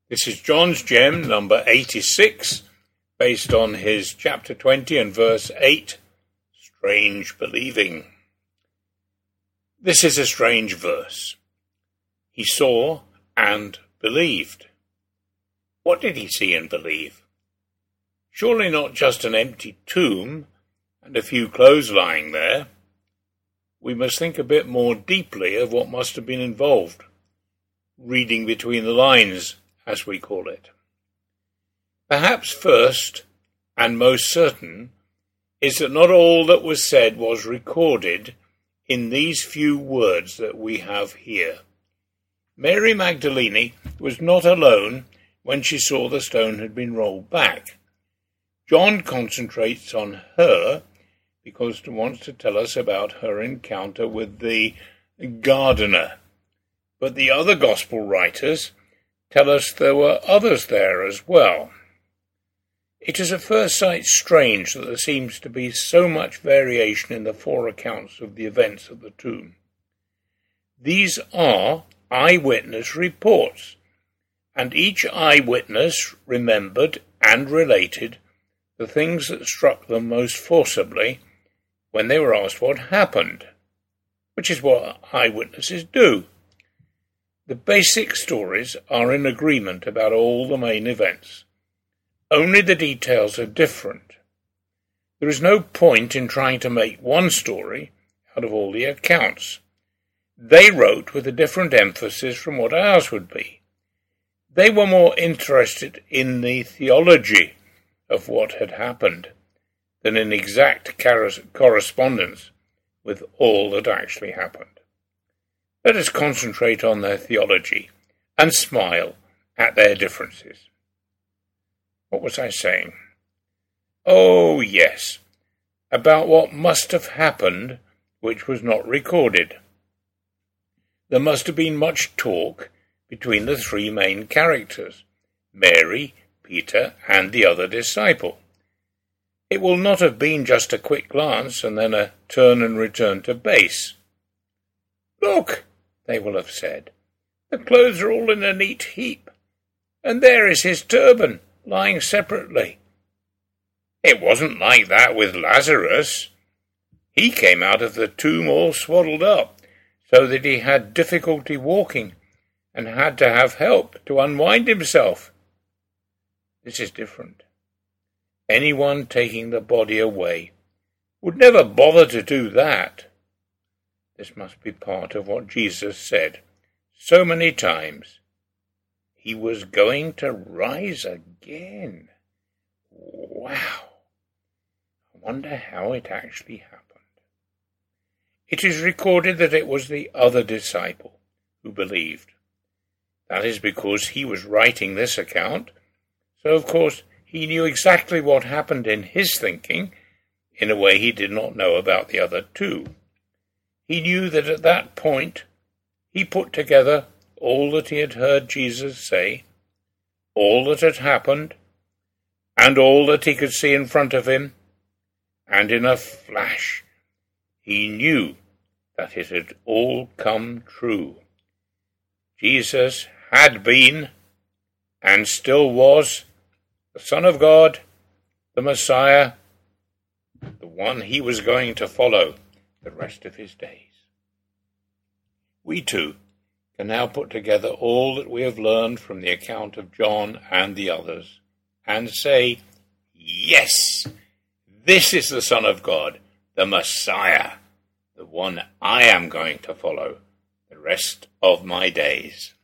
This is John's Gem, number 86, based on his chapter 20 and verse 8, Strange Believing. This is a strange verse. He saw and believed. What did he see and believe? Surely not just an empty tomb and a few clothes lying there. We must think a bit more deeply of what must have been involved. Reading between the lines, as we call it. Perhaps first, and most certain, is that not all that was said was recorded in these few words that we have here. Mary Magdalene was not alone when she saw the stone had been rolled back. John concentrates on her because he wants to tell us about her encounter with the gardener. But the other gospel writers tell us there were others there as well. It is at first sight strange that there seems to be so much variation in the four accounts of the events at the tomb. These are eyewitness reports, and each eyewitness remembered and related the things that struck them most forcibly when they were asked what happened, which is what eyewitnesses do. The basic stories are in agreement about all the main events. Only the details are different. There is no point in trying to make one story out of all the accounts. They wrote with a different emphasis from what ours would be. They were more interested in the theology of what had happened than in exact correspondence with all that actually happened. Let us concentrate on their theology and smile at their differences. What was I saying? Oh, yes, about what must have happened which was not recorded. There must have been much talk between the three main characters, Mary, Peter, and the other disciple. It will not have been just a quick glance and then a turn and return to base. Look, they will have said, the clothes are all in a neat heap, and there is his turban, lying separately. It wasn't like that with Lazarus. He came out of the tomb all swaddled up, so that he had difficulty walking, and had to have help to unwind himself. This is different. Anyone taking the body away would never bother to do that. This must be part of what Jesus said so many times. He was going to rise again. Wow! I wonder how it actually happened. It is recorded that it was the other disciple who believed. That is because he was writing this account, so of course he knew exactly what happened in his thinking in a way he did not know about the other two. He knew that at that point he put together all that he had heard Jesus say, all that had happened, and all that he could see in front of him, and in a flash he knew that it had all come true. Jesus had been, and still was, the Son of God, the Messiah, the one he was going to follow the rest of his days. We too can now put together all that we have learned from the account of John and the others, and say, yes, this is the Son of God, the Messiah, the one I am going to follow the rest of my days.